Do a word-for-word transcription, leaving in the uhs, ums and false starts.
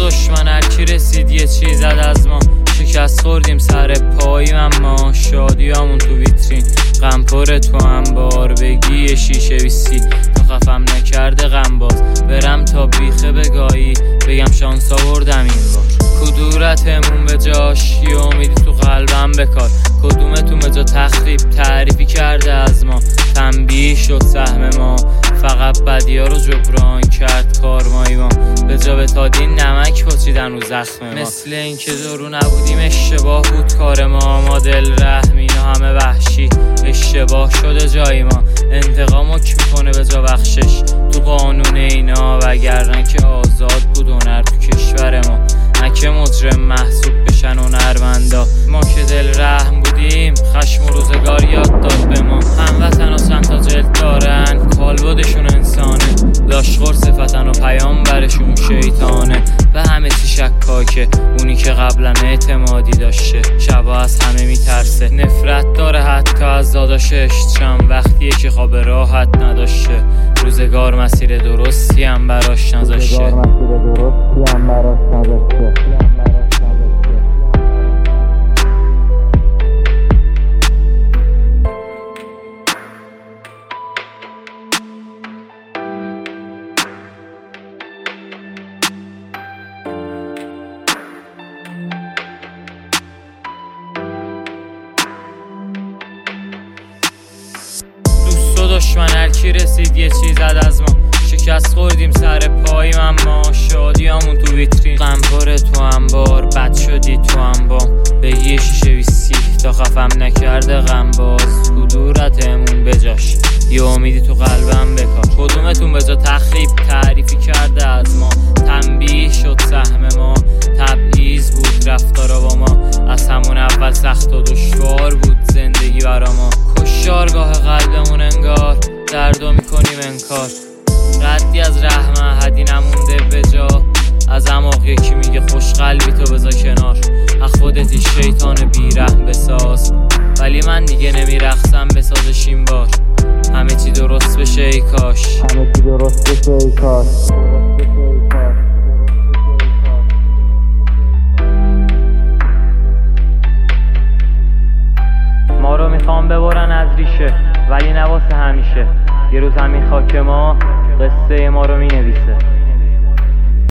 دشمن هرکی رسید یه چیز زد از ما، شکست خوردیم سر پاییم اما شادیامون تو ویترین، غم پر تو انبار بگی یه شیشه بیستی تا خفم نکرده غم باز برم تا بیخه بگاهی بگم شانس آوردم این بار. کدورتمون به جاش یه امیدی تو قلبم بکار، کدومتون به جا تخریب تعریفی کرده از ما، تنبیه شد سهم ما فقط بدیا رو جبران کرد کارمایی ما، به جا بتادین نمک پاچیدن رو زخم ما، مثل این که دورو نبودیم اشتباه بود کار ما، ما دل رحمین و همه وحشی اشتباه شده جای ما، انتقام حکم میکنه به جا بخشش تو قانون اینا، وگرنه که آزاد بود هنر تو کشور ما، نه که مجرم محسوب بشن هنرمندا، ما که دل رحم بودیم خشم و روزگار یاد داد به ما، هموطن و چند تا جلد دارن کالبدشون انسانه، لاشخور صفتن و پیام برشون شیطانه، و همه چی شکاکه اونی که قبلا اعتمادی داشته شبا از همه میترسه، نفرت داره حتی از داداشش چم وقتیه که خواب راحت نداشته، روزگار مسیر درستی هم براش نذاشته. دشمن هرکی رسید یه چیز زد از ما، شکست خوردیم سر پاییم اما شادیامون تو ویترین، غم پر تو انبار بد شدی تو انبام بگی یه شیشه ویسکی تا خفم نکرده غم باز، کدورتمون بجاش یه امیدی تو قلبم بکار، کدومتون به جا تخریب تعریفی کرده از ما، تنبیه شد سهم ما تبعیض بود رفتارا با ما، از همون اول سخت و دشوار بود زندگی برا ما، کشارگاه قلبمون انگار دردو میکنیم انکار، ردی از رحم احدی نمونده به جا، از عماق یکی میگه خوش قلبی تو بذار کنار، از خودتی شیطان بیرحم بساز، ولی من دیگه نمیرقصم بسازش این بار، همه چی درست بشه ای کاش، همه چی درست بشه ای کاش. ما رو میخوام ببرن از ریشه ولی نواسه همیشه، یه روز همین خاک ما قصه ما رو مینویسه.